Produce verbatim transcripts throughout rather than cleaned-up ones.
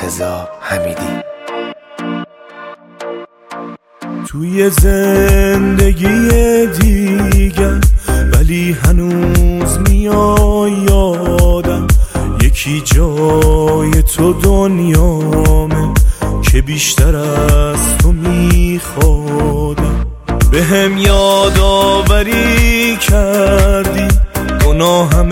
مرتضی حمیدی. توی زندگی دیگر ولی هنوز میای یادم، یکی جای تو دنیامه که بیشتر از تو میخوادم. به هم یادآوری کردی گناهم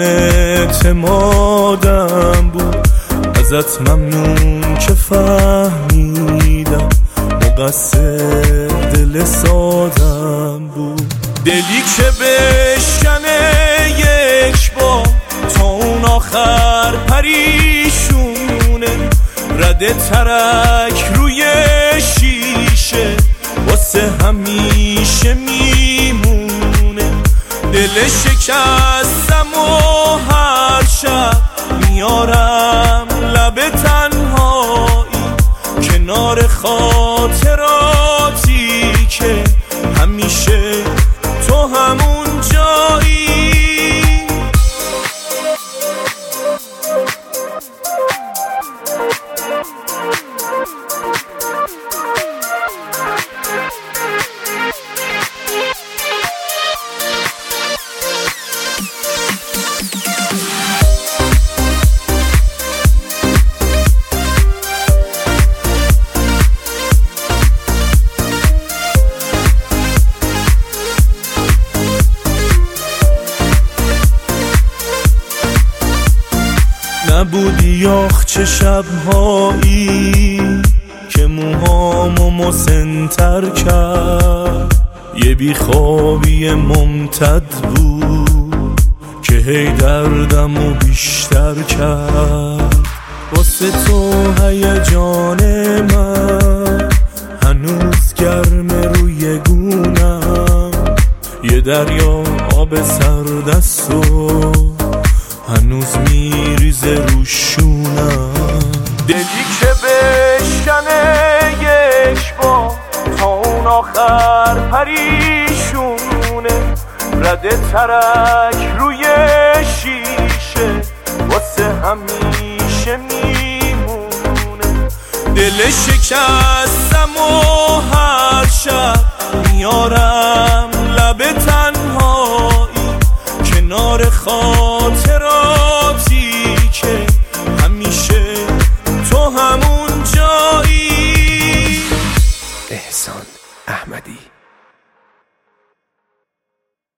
اعتمادم بود، ازت ممنون که فهمیدم مقصر دل سادم بود. دلی که بشکنه یک بار تا اون آخر پریشونه، رده ترک روی شیشه واسه همیشه میمونه. دل شکستم و هر شب میارم لب تنهایی، کنار خاطراتی که همیشه تو همون جایی. نبودی آخ شبهایی که موهامو مسن‌تر کرد، یه بیخوابی ممتد بود که هی دردمو بیشتر کرد. واسه تو هیجان من هنوز گرم روی گونم، یه دریا آب سردستو هنوز میریزه روشونم. دلی که بشکنه یک بار تا اون آخر پریشونه، رده ترک روی شیشه واسه همیشه میمونه. دل شکستم و هر شب میارم لب تنهایی، کنار خاطراتی که همیشه تو همون جایی. احسان احمدی.